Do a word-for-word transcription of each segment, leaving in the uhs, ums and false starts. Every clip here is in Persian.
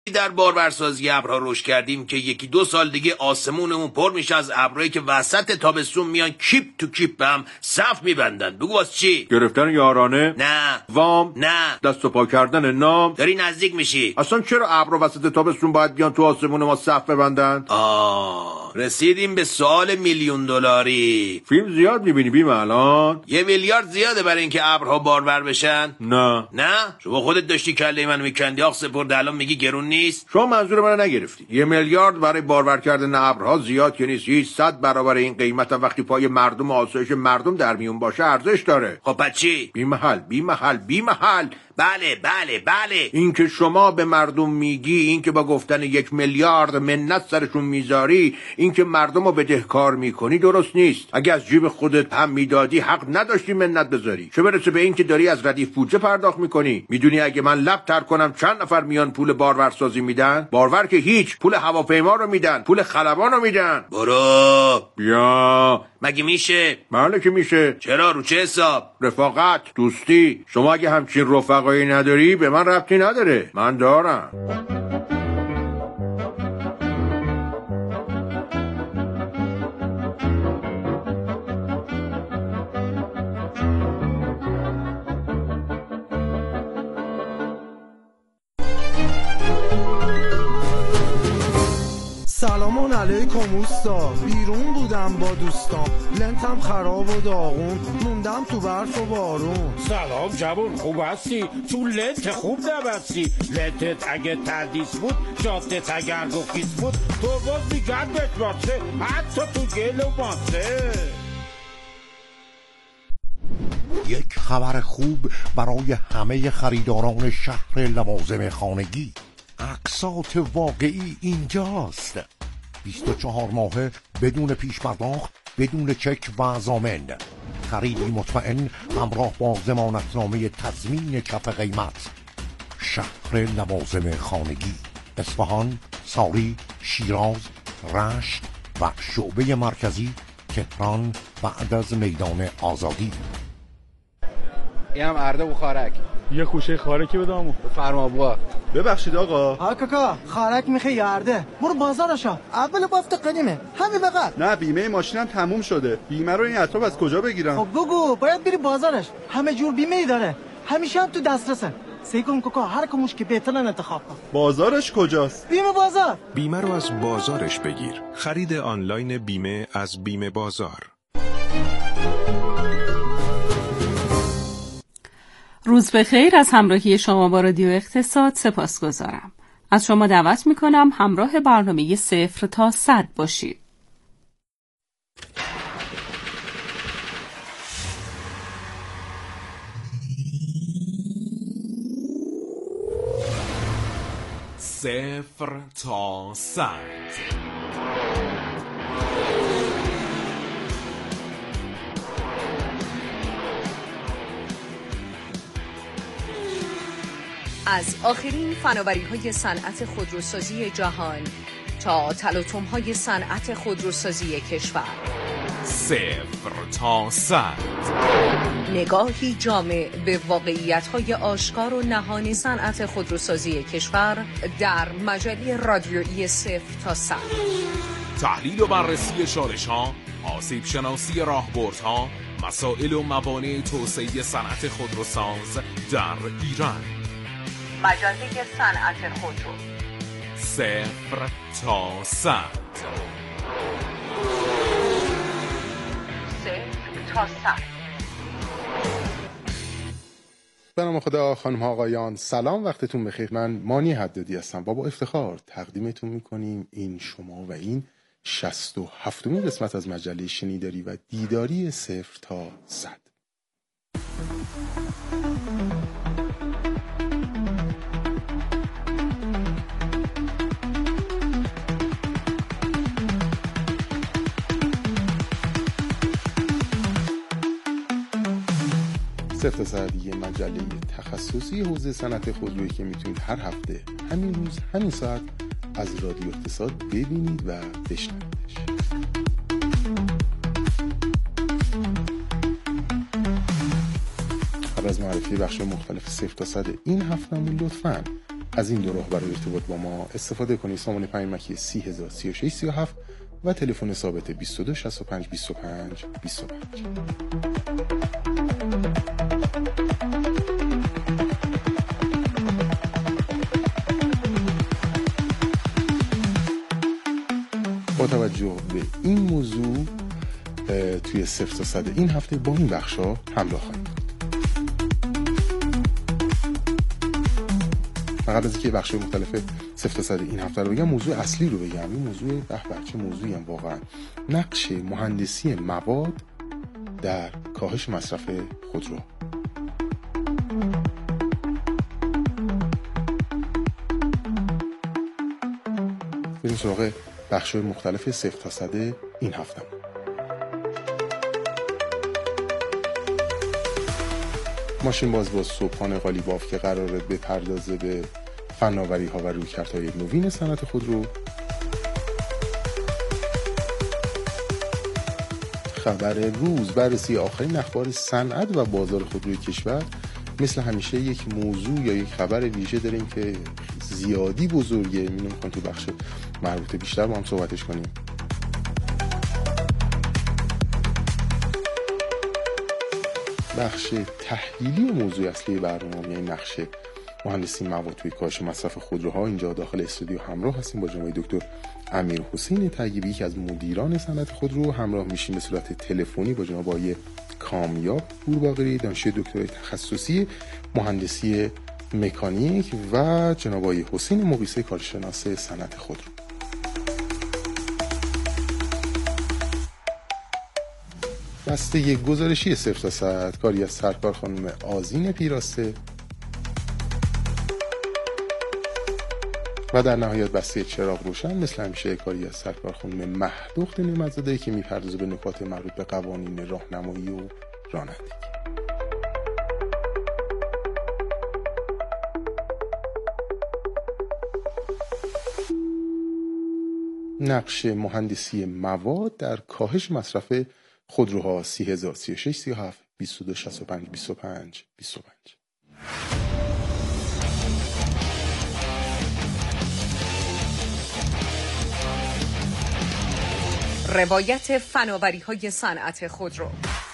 در بارورسازی ابرها رشد کردیم که یکی دو سال دیگه آسمونمون پر میشه از ابرایی که وسط تابستون میان کیپ تو کیپ به هم صف میبندن. بگو واسه چی؟ گرفتن یارانه؟ نه. وام؟ نه. دست و پا کردن نام؟ داری نزدیک میشی. اصلا چرا ابرها وسط تابستون باید بیان تو آسمون ما صف ببندن؟ آه رسیدیم به سوال میلیون دلاری. فیلم زیاد میبینی بیم الان؟ یه میلیارد زیاده برای اینکه ابرها بارور بشن؟ نه. نه؟ شما خودت داشتی کله منو میکندی آخ سپرده، الان میگی گرون نیست؟ شما منظور منو نگرفتی. یه میلیارد برای بارور کردن ابرها زیاد که نیست. هیچ صد برابر این قیمت هم وقتی پای مردم و آسایش مردم در میون باشه ارزش داره. خب پس چی؟ بی محل بی محل بی محل. بله بله بله. این که شما به مردم میگی، این که با گفتن یک میلیارد منت سرشون میذاری، این که مردم رو بدهکار میکنی درست نیست. اگه از جیب خودت هم میدادی حق نداشتی منت بذاری. چه برسه به این که داری از ردیف بودجه پرداخت میکنی. میدونی اگه من لب تر کنم چند نفر میان پول بارورسازی میدن؟ بارور که هیچ، پول هواپیما رو میدن، پول خلبان رو میدن. برو بیا. مگه میشه؟ بله که میشه. چرا؟ رو چه حساب؟ رفاقت، دوستی. شما اگه همچین رفقایی نداری به من ربطی نداره. من دارم. سلام علیکم اوستا، بیرون بودم با دوستام، لنتم خراب و داغون، موندم تو برف و بارون. سلام جوون، خوب هستی؟ تو لنت خوب نبستی. لنتت اگه تردیس بود، جادت اگر گفیس بود، تو باز میگن بتماسه، حتی تو گل و ماسه. یک خبر خوب برای همه خریداران شهر لوازم خانگی. اقساط واقعی اینجاست. بیست و چهار ماهه بدون پیش پرداخت، بدون چک و ضامن. خریدی مطمئن همراه با ضمانتنامه تضمین کف قیمت. شهر لوازم خانگی، اصفهان، ساری، شیراز، رشت و شعبه مرکزی تهران بعد از میدان آزادی. این هم ارده بخارک. یه خوشه خارکی بدامو. فرما بوا. ببخشید آقا. ها کاکا، خارک میخوای یارده. برو بازارشا. اول بافت قدیمه. همین بقدر. نه بیمه ماشینم تموم شده. بیمه رو این اطراف از کجا بگیرم؟ خب بگو، باید بری بازارش. همه جور بیمه ای داره. همیشه هم تو دسترسه. سعی کن کاکا هر کموش که بهترن انتخاب کن. بازارش کجاست؟ بیمه بازار. بیمه رو از بازارش بگیر. خرید آنلاین بیمه از بیمه بازار. روز بخیر. از همراهی شما با رادیو اقتصاد سپاسگزارم. از شما دعوت میکنم همراه برنامه صفر تا صد باشید. صفر تا صد. از آخرین فناوری‌های صنعت خودروسازی جهان تا تلاطم‌های صنعت خودروسازی کشور. صفر تا صد. نگاهی جامع به واقعیت‌های آشکار و نهانی صنعت خودروسازی کشور در مجله رادیویی صفر تا صد. تحلیل و بررسی شالش‌ها، آسیب شناسی راهبردها، مسائل و موانع توسعه صنعت خودروساز در ایران. مجله صنعت خودرو. صفر تا صد. صفر تا صد. به نام خدا. خانم ها آقایان سلام، وقتتون بخیر. من مانی حدادی هستم. با با افتخار تقدیمتون میکنیم این شما و این شصت و هفتمین قسمت از مجله شنیداری و دیداری صفر تا صد. صفر تا صد یه مجله تخصصی حوزه صنعت خودرویی که میتونید هر هفته همین روز همین ساعت از رادیو اقتصاد ببینید و بشنویدش. قبل از معرفی بخش مختلف صفر تا صد این هفتهمون لطفاً از این دو راه برای ارتباط با ما استفاده کنید. سامانه پیامکی سی هزار سی و شش سی و هفت و تلفن ثابت بیست و دو شصت و پنج بیست و پنج بیست و پنج. با توجه به این موضوع توی صفر تا صد این هفته با این بخشا همراه خواهیم. قبل از اینکه بخش‌های مختلف صفر تا صد این هفته رو بگم، موضوع اصلی رو بگم. این موضوع به به چه موضوعی هم واقعا، نقش مهندسی مواد در کاهش مصرف خودرو. بریم سراغ بخش‌های مختلف صفر تا صد این هفته. ماشین باز با صبحانه قالیباف که قراره بپردازه به فناوری‌ها و رویکردهای نوین صنعت خودرو. خبر روز، بررسی آخرین اخبار صنعت و بازار خودروی کشور. مثل همیشه یک موضوع یا یک خبر ویژه داریم که زیادی بزرگه، می‌خوایم تو بخش مربوط بیشتر با هم صحبتش کنیم. بخش تحلیلی و موضوع اصلی برنامه، یعنی نقش مهندسی مواد توی کاهش مصرف خودروها. اینجا داخل استودیو همراه هستیم با جناب دکتر امیرحسین طیبی که از مدیران صنعت خودرو. همراه میشیم به صورت تلفنی با جناب آقای کامیاب پورباقری، دانشجوی دکترای تخصصی مهندسی مکانیک، و جناب آقای حسین مقیسه، کارشناس صنعت خودرو. بسته یک گزارشی صفر تا صد، کاری از سرکار خانم آذین پیراسته، و در نهایت بسته چراغ روشن مثل همیشه کاری از سرکار خانم مهدوخت نعمت‌زاده که میپردازه به نکات مربوط به قوانین راهنمایی و رانندگی. نقش مهندسی مواد در کاهش مصرف خودروها. سی هزار سی و شش سی و هفت بیست و دو شصت و پنج بیست و پنج بیست و پنج. روایت فناوری‌های صنعت خودرو.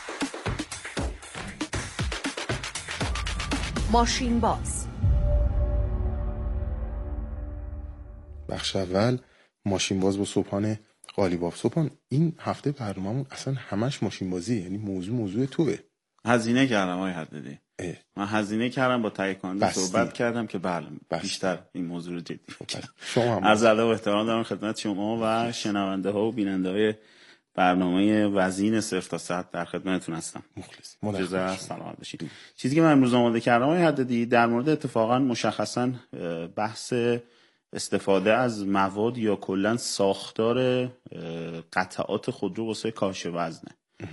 ماشین باز. بخش اول، ماشین باز با صبحانه قالیباف. صبحان، این هفته برنامه‌مون اصلا همش ماشین بازی، یعنی موضوع موضوع توه. هزینه کردم آقای حدادی. من هزینه کردم، با تهیه کننده صحبت کردم که بله بیشتر این موضوع رو جدی بگیرم. شما هم از ادب و احترام دارم خدمت شما و شنونده ها و بیننده های برنامه وزین صفر تا صد در خدمتتون هستم. مخلص. جزا سلامت باشید. چیزی که من امروز آماده کردم آقای حدادی در مورد اتفاقا مشخصا بحث استفاده از مواد یا کلا ساختار قطعات خودرو واسه کاهش وزنه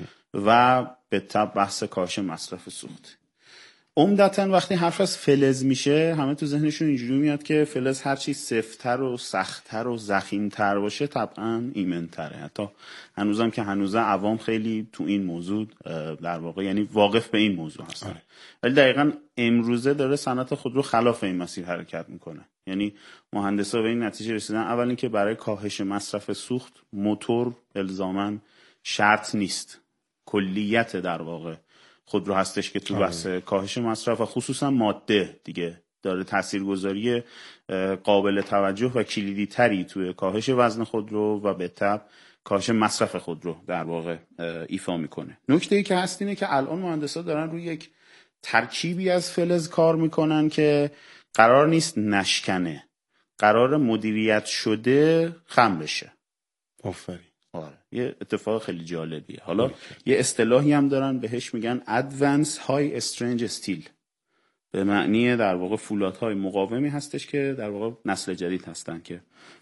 و به تبع بحث کاهش مصرف سوخت. عمدتاً وقتی حرف از فلز میشه همه تو ذهنشون اینجوری میاد که فلز هرچی سفت‌تر و سخت‌تر و ضخیم‌تر باشه طبعاً ایمن‌تره. حتی هنوزم که هنوزه عوام خیلی تو این موضوع در واقع یعنی واقف به این موضوع هستن. ولی دقیقاً امروزه داره صنعت خودرو خلاف این مسیر حرکت میکنه. یعنی مهندسا به این نتیجه رسیدن اول اینکه برای کاهش مصرف سوخت موتور الزاماً شرط نیست. کلیت در واقع خودرو هستش که تو بحث کاهش مصرف و خصوصا ماده دیگه داره تاثیرگذاری قابل توجه و کلیدی تری توی کاهش وزن خودرو و به تبع کاهش مصرف خودرو در واقع ایفا میکنه. نکته ای که هست اینه که الان مهندسا دارن روی یک ترکیبی از فلز کار میکنن که قرار نیست نشکنه، قرار مدیریت شده خم بشه. آفرین. آره. یه اتفاق خیلی جالبیه. حالا یه اصطلاحی هم دارن بهش میگن Advanced High Strength Steel، به معنی در واقع فولادهای مقاومی هستش که در واقع نسل جدید هستن که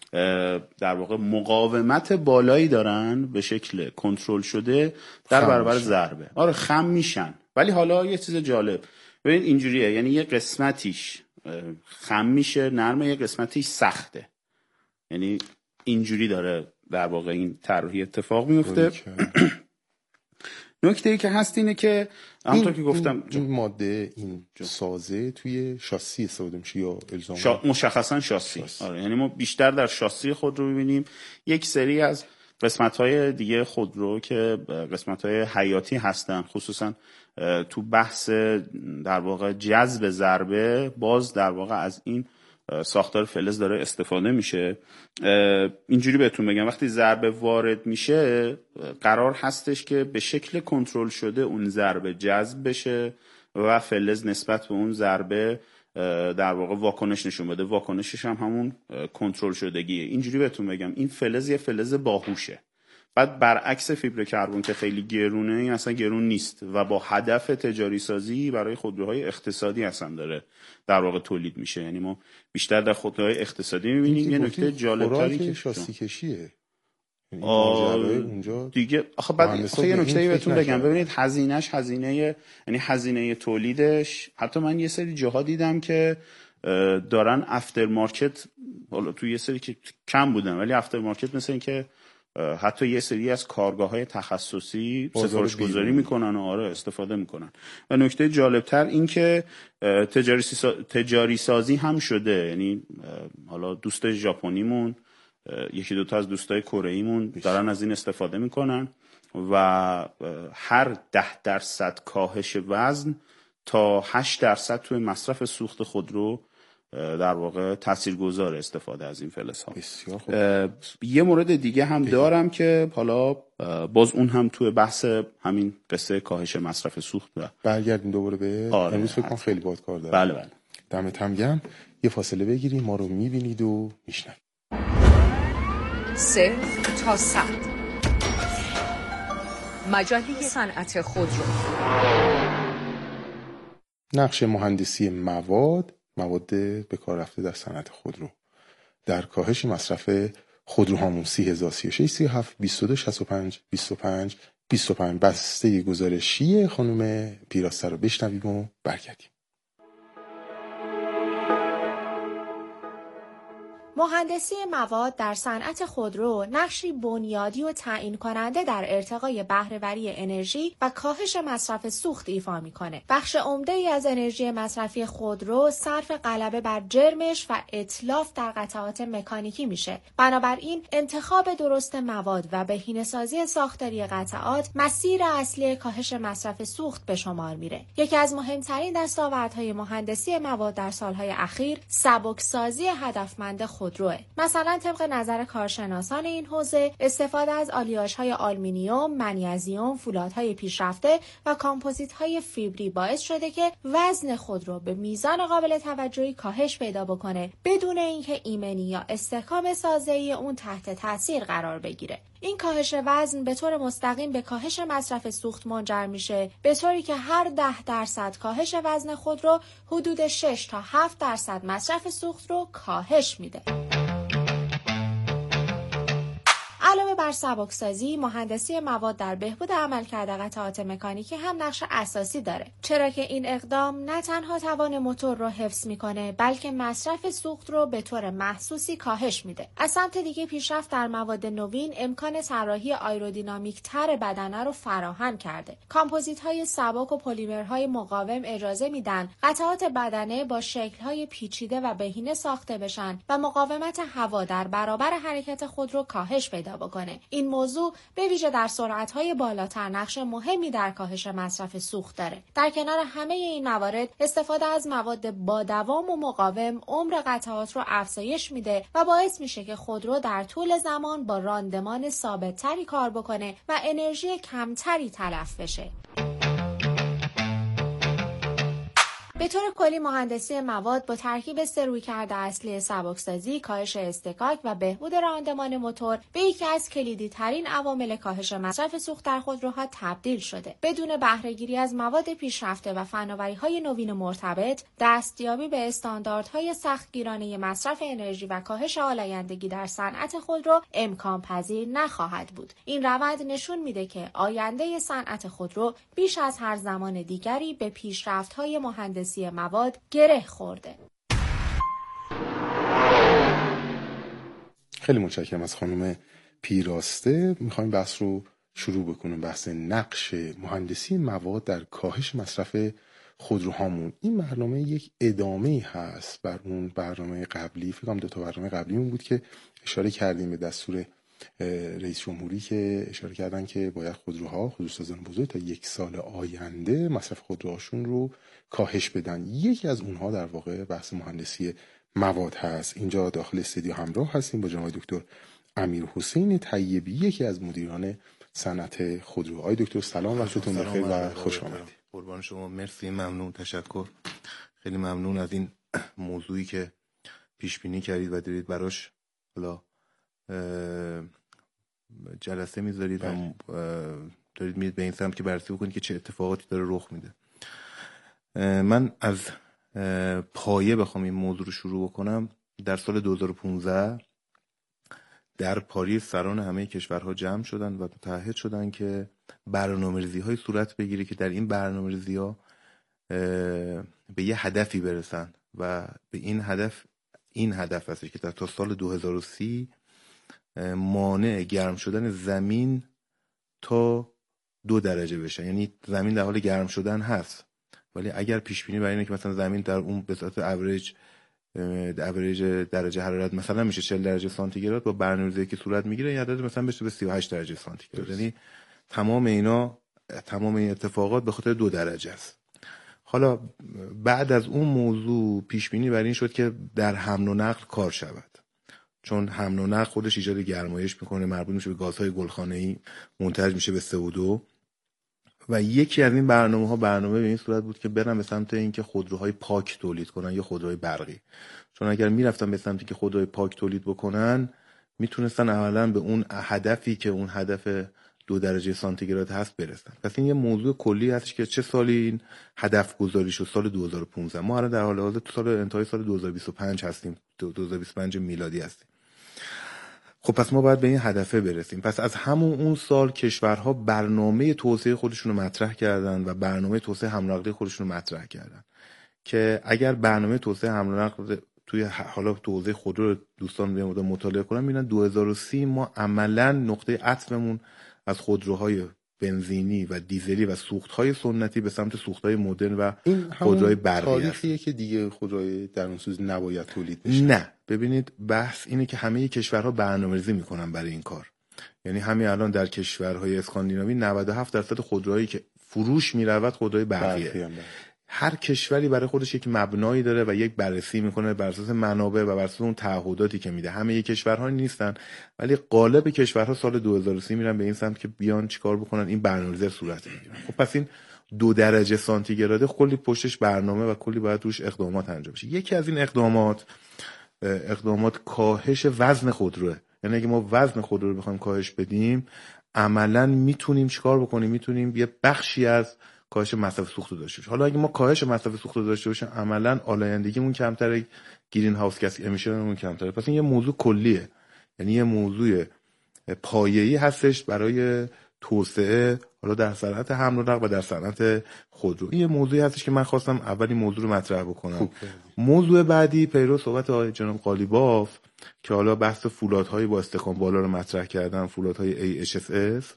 در واقع مقاومت بالایی دارن به شکل کنترل شده در برابر ضربه. آره خم میشن. ولی حالا یه چیز جالب ببین اینجوریه، یعنی یه قسمتیش خم میشه نرمه، یه قسمتیش سخته. یعنی اینجوری داره در واقع این طراحی اتفاق میفته. نکته ای که هست اینه که همونطور که گفتم این, این ماده این سازه توی شاسی استفاده میشه یا الزاما شا... مشخصا شاسی, شاسی. آره یعنی ما بیشتر در شاسی خودرو می‌بینیم. یک سری از قسمت‌های دیگه خودرو که قسمت‌های حیاتی هستن، خصوصا تو بحث در واقع جذب ضربه، باز در واقع از این ساختار فلز داره استفاده میشه. اینجوری بهتون بگم وقتی ضربه وارد میشه قرار هستش که به شکل کنترل شده اون ضربه جذب بشه و فلز نسبت به اون ضربه در واقع واکنش نشون بده. واکنشش هم همون کنترل شدگیه. اینجوری بهتون بگم این فلز یه فلز باهوشه. بعد برعکس فیبر کربن که خیلی گرونه، این اصلا گرون نیست و با هدف تجاری سازی برای خودروهای اقتصادی اصلا داره در واقع تولید میشه. یعنی ما بیشتر در خودروهای اقتصادی میبینیم. یه نکته جالب‌تری که شاسی کشیه اونجا دیگه آخه بعد آخه یه نکته بهتون بگم، ببینید هزینه‌اش هزینه یعنی هزینه تولیدش، حتی من یه سری جاها دیدم که دارن افتر مارکت، حالا تو یه سری که کم بودن ولی افتر مارکت مثل این که حتی یه سری از کارگاه‌های تخصصی سفارش گذاری میکنن و آره استفاده میکنن. و نکته جالبتر این که تجاری, سا... تجاری سازی هم شده. یعنی حالا دوستای ژاپنیمون، یکی دوتا از دوستای کره‌ایمون دارن از این استفاده میکنن و هر ده درصد کاهش وزن تا هشت درصد توی مصرف سوخت خودرو در واقع تاثیرگذار استفاده از این فلزها. بسیار خوب. یه مورد دیگه هم دارم که حالا باز اون هم توی بحث همین قصه کاهش مصرف سوخت و برگردیم دوباره به آره امروز فکر کنم خیلی باهات کار دارم. بله بله. دمت هم گرم. یه فاصله بگیریم، ما رو میبینید و میشنوید. صفر تا صد مجله صنعت خودرو. نقش مهندسی مواد مواد به کار رفته در صنعت خودرو در کاهش مصرف خودروهامون سی هزار سی و شش سی و هفت بیست و دو شصت و پنج بیست و پنج بیست و پنج بسته گزارشی خانم پیراسته رو بشنویم و برگردیم. مهندسی مواد در صنعت خودرو نقشی بنیادی و تعیین کننده در ارتقای بهره‌وری انرژی و کاهش مصرف سوخت ایفا می‌کنه. بخش عمده‌ای از انرژی مصرفی خودرو صرف غلبه بر جرمش و اتلاف در قطعات مکانیکی میشه. بنابراین انتخاب درست مواد و بهینه‌سازی ساختاری قطعات مسیر اصلی کاهش مصرف سوخت به شمار میره. یکی از مهمترین دستاوردهای مهندسی مواد در سالهای اخیر سبکسازی هدفمند خودروه. مثلا طبق نظر کارشناسان این حوزه استفاده از آلیاژهای آلومینیوم، منیزیم، فولادهای پیشرفته و کامپوزیت‌های فیبری باعث شده که وزن خودرو به میزان قابل توجهی کاهش پیدا بکنه بدون اینکه ایمنی یا استحکام سازه‌ای اون تحت تاثیر قرار بگیره. این کاهش وزن به طور مستقیم به کاهش مصرف سوخت منجر میشه، به طوری که هر ده درصد کاهش وزن خودرو حدود شش تا هفت درصد مصرف سوخت رو کاهش میده. علاوه بر سبکسازی، مهندسی مواد در بهبود عملکرد قطعات مکانیکی هم نقش اساسی داره، چرا که این اقدام نه تنها توان موتور رو حفظ میکنه بلکه مصرف سوخت رو به طور محسوسی کاهش میده. از سمت دیگه پیشرفت در مواد نوین امکان طراحی آیرودینامیک تر بدنه رو فراهم کرده. کامپوزیت های سبک و پلیمرهای مقاوم اجازه میدن قطعات بدنه با شکل های پیچیده و بهینه ساخته بشن و مقاومت هوا در برابر حرکت خودرو کاهش پیدا بکنه. این موضوع به ویژه در سرعت‌های بالاتر نقش مهمی در کاهش مصرف سوخت داره. در کنار همه این موارد استفاده از مواد با دوام و مقاوم عمر قطعات رو افزایش میده و باعث میشه که خودرو در طول زمان با راندمان ثابت‌تری کار بکنه و انرژی کمتری تلف بشه. به طور کلی مهندسی مواد با ترکیب سه رویکرد اصلی سبکسازی، کاهش اصطکاک و بهبود راندمان موتور به یکی از کلیدی ترین عوامل کاهش مصرف سوخت در خودروها تبدیل شده. بدون بهره‌گیری از مواد پیشرفته و فناوری‌های نوین مرتبط، دستیابی به استانداردهای سختگیرانه مصرف انرژی و کاهش آلایندگی در صنعت خودرو امکان پذیر نخواهد بود. این روند نشون میده که آینده صنعت خودرو بیش از هر زمان دیگری به پیشرفت‌های مهندسی مواد گره خورده. خیلی متشکرم از خانم پیراسته. میخوایم بحث رو شروع بکنیم بحث نقش مهندسی مواد در کاهش مصرف خودروهامون. این برنامه یک ادامه هست بر اون برنامه قبلی، فکر کنم دو تا برنامه قبلی اون بود که اشاره کردیم به دستور رئیس جمهوری که اشاره کردن که باید خودروها خودروسازان بزرگ تا یک سال آینده مصرف خودروهاشون رو کاهش بدن. یکی از اونها در واقع بحث مهندسی مواد هست. اینجا داخل استودیو همراه هستیم با جناب دکتر امیرحسین طیبی، یکی از مدیران صنعت خودرو. آقای دکتر سلام، وقتتون بخیر و خوش آمدید. قربان شما، مرسی، ممنون، تشکر. خیلی ممنون از این موضوعی که پیش بینی کردید و دارید براش حالا جلسه میذارید و دارید میرید به این سمت که بررسی بکنید که چه اتفاقاتی داره رخ میده. من از پایه بخوام این موضوع رو شروع بکنم، در سال دو هزار و پانزده در پاریس سران همه کشورها جمع شدن و متحد شدن که برنامه‌ریزی های صورت بگیره که در این برنامه‌ریزی ها به یه هدفی برسن و به این هدف این هدف هست که تا سال دو هزار و سی مانع گرم شدن زمین تا دو درجه بشه. یعنی زمین در حال گرم شدن هست، ولی اگر پیش بینی برای اینه که مثلا زمین در اون به صورت اوریج اوریج درجه حرارت مثلا میشه چهل درجه سانتیگراد، با برنامه‌ریزی که صورت میگیره این عدد مثلا بشه به سی و هشت درجه سانتیگراد. یعنی تمام اینا تمام این اتفاقات به خاطر دو درجه است. حالا بعد از اون موضوع پیش بینی برای این شد که در حمل و نقل کار شود، چون حمل و نقل خودش ایجاد گرمایش میکنه، مربوط میشه به گازهای گلخانه‌ای، منتج میشه به سه او دو. و یکی از این برنامه ها برنامه به این صورت بود که برن به سمت اینکه خودروهای پاک تولید کنن یا خودروهای برقی. چون اگر میرفتن به سمتی که خودروهای پاک تولید بکنن، میتونستن اولا به اون هدفی که اون هدف دو درجه سانتیگراد هست برسن. پس این یه موضوع کلی هستش که چه سالی این هدف گذاری شد؟ سال دو هزار و پانزده. ما الان در حال حاضر تو سال انتهای سال دو هزار و بیست و پنج هستیم، دو هزار و بیست و پنج میلادی هستیم. خب پس ما باید به این هدفه برسیم. پس از همون اون سال کشورها برنامه توسعه خودشون رو مطرح کردن و برنامه توسعه حمل و نقل خودشون رو مطرح کردن که اگر برنامه توسعه حمل و نقل توی حالا تو حوزه خودرو دوستان بیان مطالعه کنن، میبینن دو هزار و سی ما عملاً نقطه عطفمون از خودروهای بنزینی و دیزلی و سوختهای سنتی به سمت سوختهای مدرن و خودروهای برقی است. تاریخیه که دیگه خودروهای درونسوز نباید تولید بشه. نه، ببینید بحث اینه که همه کشورها برنامه‌ریزی میکنن برای این کار. یعنی همین الان در کشورهای اسکاندیناوی نود و هفت درصد خودروهایی که فروش میرود خودروهای برقیه. هر کشوری برای خودش یک مبنایی داره و یک بررسی میکنه بر اساس منابع و بر اساس اون تعهداتی که میده. همه یک کشورها نیستن، ولی غالب کشورها سال دو هزار و سی میرن به این سمت که بیان چیکار بکنن، این برنامه‌ریزی صورت بگیره. خب پس این دو درجه سانتیگراده کلی پشتش برنامه و کلی باید روش اقدامات انجام بشه. یکی از این اقدامات اقدامات کاهش وزن خودروه. یعنی اگه ما وزن خودرو رو بخوایم کاهش بدیم، عملاً میتونیم چیکار بکنیم؟ میتونیم یه بخشی از کاهش مصرف سوخت رو داشته باشیم. حالا اگه ما کاهش مصرف سوخت رو داشته باشیم، عملاً آلایندگیمون کمتره، گرین هاوس گاز امیشنمون کمتره. پس این یه موضوع کلیه، یعنی یه موضوع پایه‌ای هستش برای توسعه حالا در صنعت حمل و نقل و در صنعت خودرو. این یه موضوعی هستش که من خواستم اولی موضوع رو مطرح بکنم. خوب. موضوع بعدی پیرو صحبت آقای جناب قالیباف که حالا بحث فولادهای با استحکام بالا رو مطرح کردن، فولادهای ای اچ اس اس.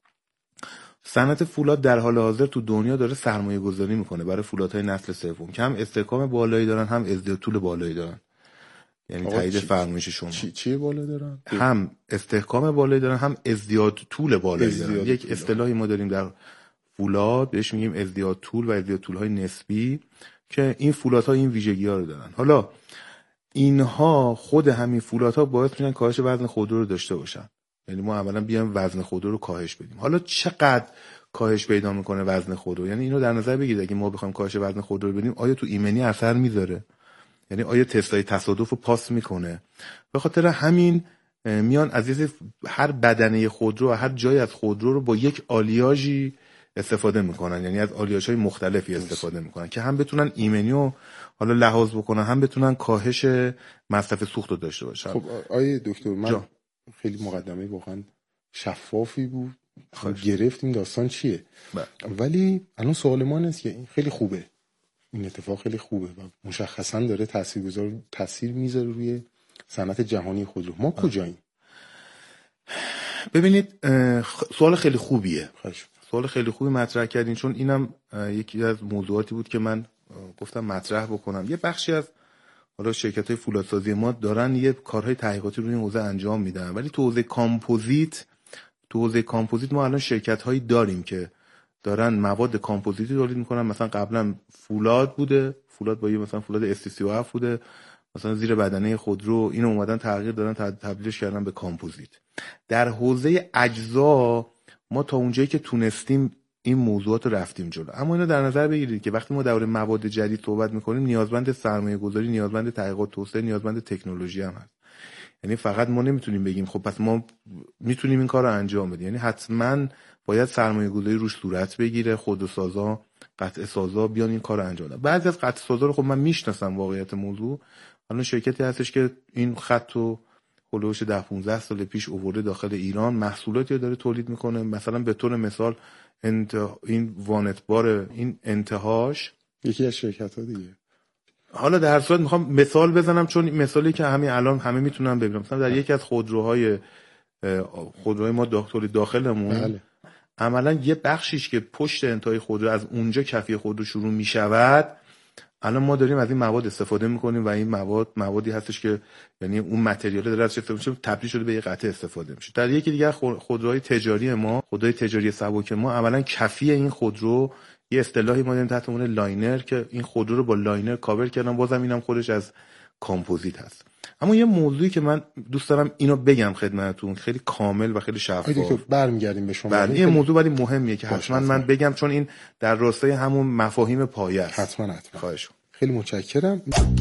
صنعت فولاد در حال حاضر تو دنیا داره سرمایه گذاری میکنه برای فولادهای نسل سوم که هم استحکام بالایی دارن، هم ازدیاد طول بالایی دارن. یعنی تایید فرمایش شما چی چی بالا دارن؟ هم استحکام بالایی دارن، هم ازدیاد طول بالایی دارن. یک اصطلاحی ما داریم در فولاد بهش میگیم ازدیاد طول و ازدیاد طول‌های نسبی که این فولادها این ویژگی‌ها رو دارن. حالا اینها خود همین فولادها باعث میشن کاهش وزن خودرو رو داشته باشن. یعنی ما اولا بیایم وزن خودرو رو کاهش بدیم. حالا چقدر کاهش پیدا میکنه وزن خودرو؟ یعنی اینو در نظر بگیرید اگه ما بخوایم کاهش وزن خودرو رو بدیم، آیا تو ایمنی اثر میذاره؟ یعنی آیا تستای تصادف رو پاس میکنه؟ به خاطر همین میان از هر بدنه خودرو و هر جای از خودرو رو با یک آلیاژی استفاده میکنن، یعنی از آلیاژهای مختلفی استفاده میکنن که هم بتونن ایمنی رو حالا لحاظ بکنن، هم بتونن کاهش مصرف سوخت رو داشته باشن. خب آیه دکتر، من جا. خیلی مقدمه واقعا شفافی بود، گرفتیم داستان چیه با. ولی الان سوال ما اینه که این خیلی خوبه، این اتفاق خیلی خوبه و مشخصا داره تاثیرگذار تاثیر میذاره روی صنعت جهانی خودرو. ما کجاییم؟ ببینید سوال خیلی خوبیه. سوال خیلی خوبی مطرح کردین، چون اینم یکی از موضوعاتی بود که من گفتم مطرح بکنم. یه بخشی از حالا شرکت‌های فولادسازی ما دارن یه کارهای تحقیقاتی روی این حوزه انجام میدن، ولی تو حوزه کامپوزیت تو حوزه کامپوزیت ما الان شرکت‌هایی داریم که دارن مواد کامپوزیتی تولید میکنن. مثلا قبلا فولاد بوده، فولاد با یه مثلا فولاد اس تی سی و هفت بوده، مثلا زیر بدنه خودرو، اینو اومدن تغییر دادن، تبدیلش کردن به کامپوزیت. در حوزه اجزا ما تا اونجایی که تونستیم این موضوعات رو رفتیم جلو، اما اینو در نظر بگیرید که وقتی ما درباره مواد جدید صحبت میکنیم نیازمند سرمایه گذاری، نیازمند تحقیقات توسعه، نیازمند تکنولوژی هم هست. یعنی فقط ما نمیتونیم بگیم خب پس ما میتونیم این کار رو انجام بدیم، یعنی حتما باید سرمایه گذاری روش صورت بگیره، خودروسازا، قطع سازا بیان این کار رو انجام بدن. بعضی از قطع سازا رو خب من میشناسم، واقعیت موضوع الان شرکتی هستش که این خط رو هولوش ده پانزده سال پیش آورده داخل ایران، محصولاتی رو داره تولید میکنه. مثلا به طور مثال انت... این وانت بار، این انتهاش یکی از شرکت‌ها دیگه. حالا در صورت میخوام مثال بزنم، چون مثالی که همین الان همه میتونن ببینن. مثلا در یکی از خودروهای خودروهای ما داخل داخلمون بله. عملا یه بخشیش که پشت انتهای خودرو، از اونجا کفی خودرو شروع میشود، الان ما داریم از این مواد استفاده میکنیم و این مواد موادی هستش که یعنی اون متریال داره ازش استفاده میشه، تبدیل شده به یه قطعه استفاده میشه. در یکی دیگه خودروهای تجاری ما، خودروهای تجاری سبک ما، عملا کفی این خودرو یه اصطلاحی ما داریم تحت عنوان لاینر که این خودرو رو با لاینر کاور کردن، بازم اینم خودش از کامپوزیت هست. اما یه موضوعی که من دوست دارم اینو بگم خدمتتون، خیلی کامل و خیلی شفاف. برمیگردیم به شما. بله، این موضوع ولی مهمیه که حتما من بگم، چون این در راستای همون مفاهیم پایه است. حتما حتما. خواهش. خیلی متشکرم.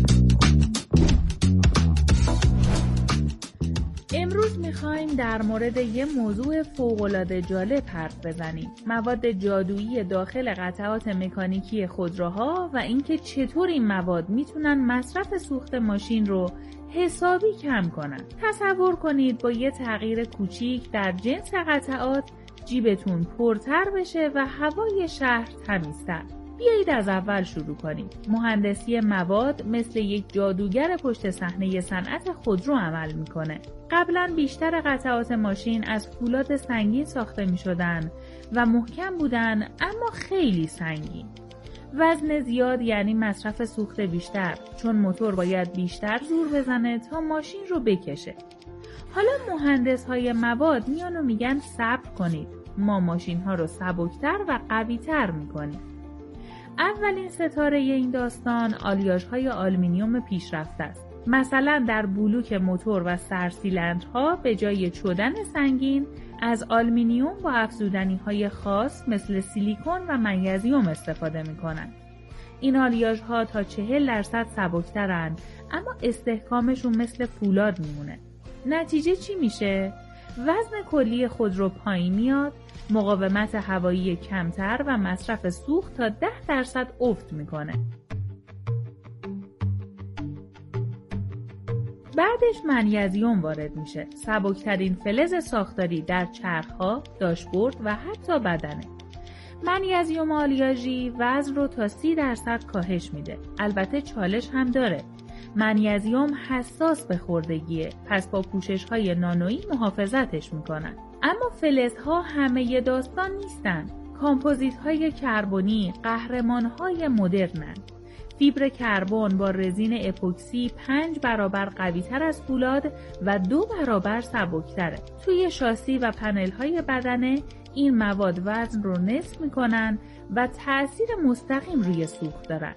امروز میخوایم در مورد یه موضوع فوق‌العاده جالب حرف بزنیم. مواد جادویی داخل قطعات مکانیکی خودروها و اینکه چطور این مواد میتونن مصرف سوخت ماشین رو حسابی کم کنن. تصور کنید با یه تغییر کوچیک در جنس قطعات جیبتون پرتر بشه و هوای شهر تمیزتر. بیایید از اول شروع کنیم. مهندسی مواد مثل یک جادوگر پشت صحنه صنعت خودرو عمل میکنه. قبلا بیشتر قطعات ماشین از فولاد سنگین ساخته میشدن و محکم بودن، اما خیلی سنگین. وزن زیاد یعنی مصرف سوخت بیشتر، چون موتور باید بیشتر زور بزنه تا ماشین رو بکشه. حالا مهندس های مواد میان و میگن صبر کنید، ما ماشین ها رو سبکتر و قوی تر میکنیم. اولین ستاره این داستان آلیاژهای آلومینیوم پیشرفته است. مثلا در بلوک موتور و سرسیلندرها به جای چدن سنگین از آلومینیوم با افزودنی‌های خاص مثل سیلیکون و منیزیم استفاده می‌کنند. این آلیاژها تا چهل درصد سبکترند، اما استحکامشون مثل فولاد میمونه. نتیجه چی میشه؟ وزن کلی خودرو پایین میاد، مقاومت هوایی کمتر و مصرف سوخت تا ده درصد افت میکنه. بعدش منیزیم وارد میشه، سبکترین فلز ساختاری در چرخها، داشبورد و حتی بدنه. منیزیم آلیاژی وزن رو تا سی درصد کاهش میده. البته چالش هم داره. منیزیم حساس به خوردگیه، پس با پوشش‌های نانویی محافظتش میکنن. اما فلزها همه داستان نیستن. کامپوزیت‌های کربنی قهرمان‌های مدرنن. فیبر کربن با رزین اپوکسی پنج برابر قوی‌تر از فولاد و دو برابر سبک‌تره. توی شاسی و پنل‌های بدنه این مواد وزن رو نصف میکنن و تأثیر مستقیم روی سوخت دارن.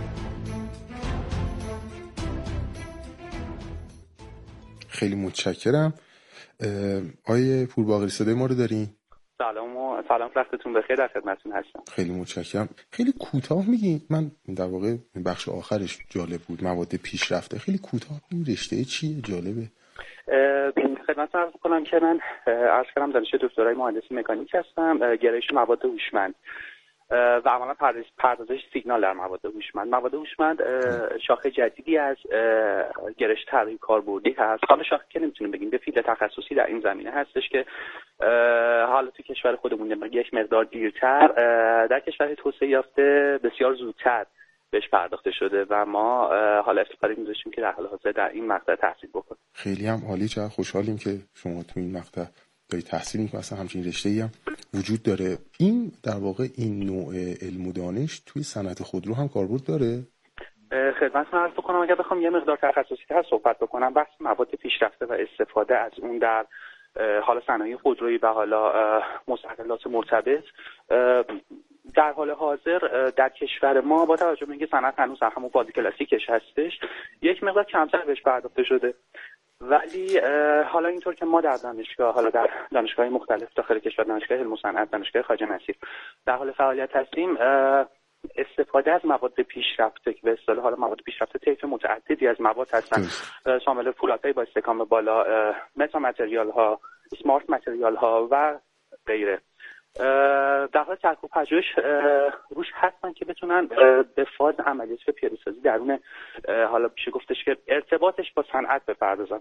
خیلی متشکرم. آیه پورباقری صدای ما رو دارین؟ سلام و سلام، وقتتون بخیر، در خدمتتون هستم. خیلی متشکرم. خیلی کوتاه میگی، من در واقع بخش آخرش جالب بود، مواد پیشرفته. خیلی کوتاه این رشته چیه؟ جالبه. خدمتتون عرض کنم که من عرض کردم دانشجوی دکترای مهندسی مکانیک هستم، گرایش مواد هوشمند و عملا پردازش سیگنال در مواد هوشمند. مواد هوشمند شاخه جدیدی از گرایش طراحی کاربردی هست. حالا شاخه که نمیتونیم بگیم، به فیلد تخصصی در این زمینه هستش که حالا تو کشور خودمون یک مقدار دیرتر، در کشور توسعه یافته بسیار زودتر بهش پرداخته شده و ما حالا افتخاری می‌داشتیم که در حال حاضر در این مقطع تحصیل بکنیم. خیلی هم عالی، چقدر خوشحالیم که شما تو این مقطع داری تحصیل میکنی، اصلا همچین رشته‌ای هم وجود داره. این در واقع این نوع علم و دانش توی صنعت خودرو هم کاربرد داره؟ خدمتتون عرض بکنم اگر بخوام یه مقدار تخصصی تر صحبت بکنم، بحث مواد پیشرفته و استفاده از اون در حالا صنایع خودرویی و حالا مستحصلات مرتبط در حال حاضر در کشور ما با توجه به اینکه صنعت هنوز در همون فاز کلاسیکش هستش یک مقدار کمتر بهش پرداخته شده، ولی حالا اینطور که ما در دانشگاه حالا در دانشگاه‌های مختلف داخل کشور، دانشگاه علم و صنعت، دانشگاه خواجه نصیر در حال فعالیت هستیم، استفاده از مواد پیشرفته که به اصطلاح حالا مواد پیشرفته طیف متعددی از مواد هستن، شامل فولادهای با استحکام بالا، متا متریال ها، اسمارت متریال ها و غیره، در حال تحقیق و پژوهش روش هستن که بتونن به فاز عملیاتی و پیاده‌سازی درون حالا میشه گفتش که ارتباطش با صنعت بپردازن.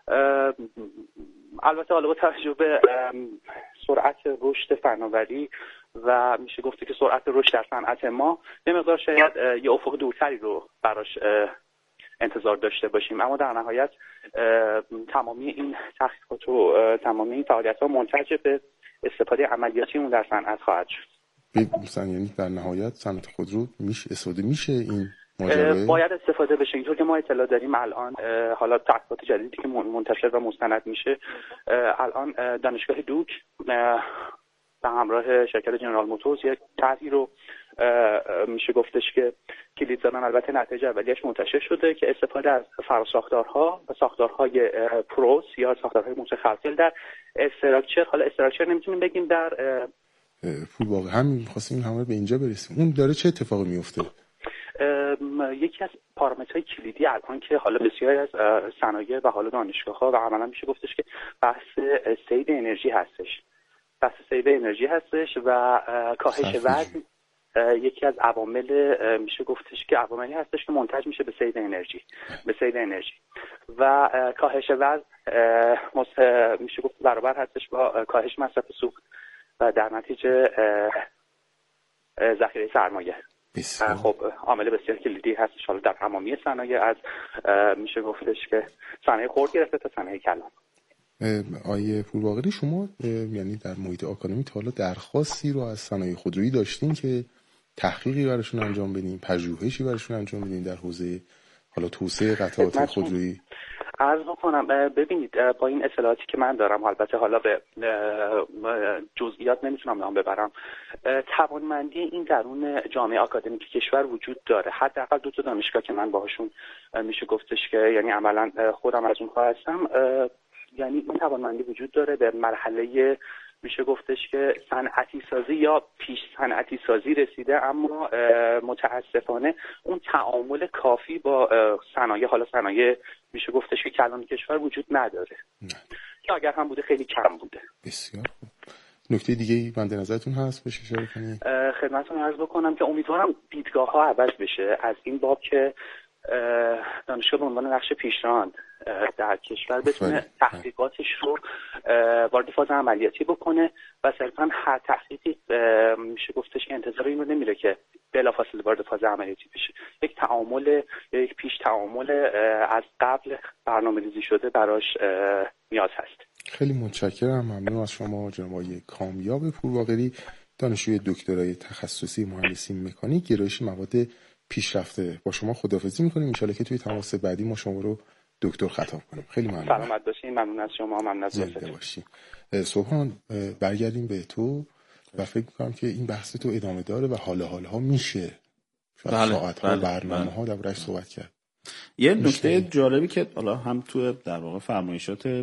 البته حالا با توجه به سرعت رشد فناوری و میشه گفت که سرعت رشد در صنعت ما یه مقدار شاید یه افق دورتری رو براش انتظار داشته باشیم، اما در نهایت تمامی این تحقیقات و تمامی این فعالیت‌ها منتج به استفاده عملیاتی اون در صنعت خواهد شد. مثلا یعنی در نهایت صنعت خودرو میشه استفاده میشه این ماجرا باید استفاده بشه. اینطور که ما اطلاع داریم الان حالا تحقیقات جدیدی که منتشر و مستند میشه، الان دانشگاه دوک به همراه شرکت جنرال موتورز یک طرحی رو میشه گفتش که کلید زدن، البته نتایج اولیه‌اش منتشر شده، که استفاده از فراساختارها و ساختارهای پروس یا ساختارهای متخلفل در استراکچر، حالا استراکچر نمیتونیم بگیم در پول واقع هم می‌خواستیم همه به اینجا برسیم. اون داره چه اتفاقی میفته؟ یکی از پارامترهای کلیدی الان که حالا بسیاری از صنایع و حالا دانشگاه‌ها و عملاً میشه گفتش که بحث سیو انرژی هستش. بحث سیو انرژی هستش و کاهش وزن یکی از عوامل میشه گفتش که عواملی هستش که منتج میشه به سیو انرژی به سیو انرژی و کاهش وزن میشه گفت برابر هستش با کاهش مصرف سوخت و در نتیجه ذخیره سرمایه. خب عامل بسیار کلیدی هستش حالا در تمامی صنایع، از میشه گفتش که صنایع خرد گرفته تا صنایع کلان. آیه پورباقری، شما یعنی در محیط آکادمی تا حالا درخواستی رو از صنایع خودرویی داشتین که تحقیقی براشون انجام بدین، پژوهشی براشون انجام بدین در حوزه حالا توسعه قطعات خودرویی؟ عرض بکنم ببینید با این اطلاعاتی که من دارم، البته حالا به جزئیات نمیتونم نام ببرم، توانمندی این درون جامعه آکادمیک کشور وجود داره. حداقل دو تا دانشگاه که من باهاشون میشه گفتش که یعنی عملا خودم از اونها هستم، یعنی این توانمندی وجود داره به مرحله میشه گفتش که صنعتی سازی یا پیش صنعتی سازی رسیده، اما متاسفانه اون تعامل کافی با صنایع حالا صنایع میشه گفتش که کلان کشور وجود نداره که اگر هم بوده خیلی کم بوده. بسیار خوب. نکته دیگه بنده نظرتون هست بشه اشاره کنید؟ خدمتتون عرض بکنم که امیدوارم دیدگاه ها عوض بشه از این باب که دانشگاه به عنوان نقش پیشراند در کشور بتونه تحقیقاتش رو وارد فاز عملیاتی بکنه و صرفا هر تحقیقی میشه گفتش که انتظار این رو نمیره که بلافاصله وارد فاز عملیاتی بشه. یک تعامل یک پیش تعامل از قبل برنامه‌ریزی شده براش نیاز هست. خیلی متشکرم، ممنون از شما جناب آقای کامیاب پورباقری، دانشجوی دکترای تخصصی مهندسی مکانیک گرایش مواد پیشرفته. با شما خداحافظی می‌کنیم، ان شاءالله که توی تماس بعدی ما شما رو دکتر خطاب کنیم. خیلی ممنون. سلامت باشین. ممنون از شما. ممنون از زنده باشین. صبحان برگردیم به تو و فکر می‌کنم که این بحث تو ادامه داره و حالا حالها میشه شاید بله، ساعت‌ها بله، برنامه‌ها بله. دربارش صحبت کرد. یه نکته جالبی که حالا هم تو در واقع فرمایشات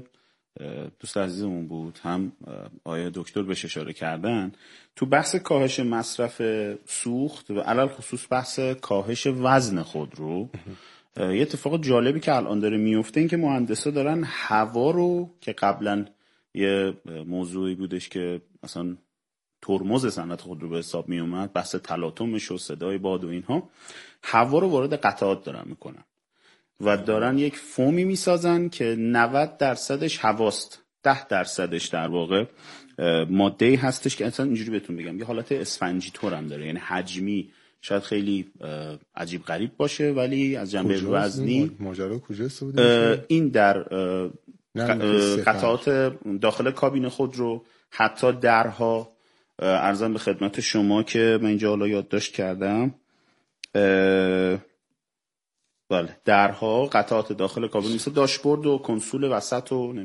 دوست عزیزمون بود، هم آیا دکتر بهش اشاره کردن، تو بحث کاهش مصرف سوخت و علل خصوص بحث کاهش وزن خودرو، یه اتفاق جالبی که الان داره میفته این که مهندسا دارن هوا رو که قبلا یه موضوعی بودش که مثلا ترمز صنعت خودرو به حساب می اومد، بحث تلاطمش و صدای باد و اینها، هوا رو وارد قطعات دارن میکنن و دارن یک فومی میسازن که نود درصدش هواست، ده درصدش در واقع ماده‌ای هستش که اصلا اینجوری بهتون بگم یه حالت اسفنجی طور هم داره، یعنی حجمی شاید خیلی عجیب غریب باشه ولی از جنبه وزنی ماجرا کجاست؟ این در قطعات داخل کابین خودرو، حتی درها. عرضم به خدمت شما که من اینجا حالا یادداشت کردم، بله درها، قطعات داخل کابین مثل داشبورد و کنسول وسط و